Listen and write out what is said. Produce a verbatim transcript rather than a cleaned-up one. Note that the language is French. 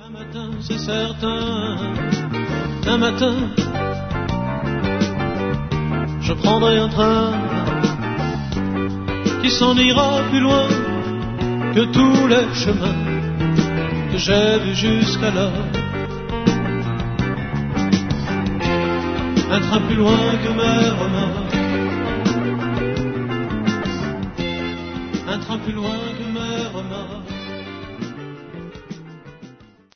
Un matin, c'est certain, un matin, je prendrai un train qui s'en ira plus loin que tous les chemins que j'ai vus jusqu'alors. Un train plus loin que mes romans, un train plus loin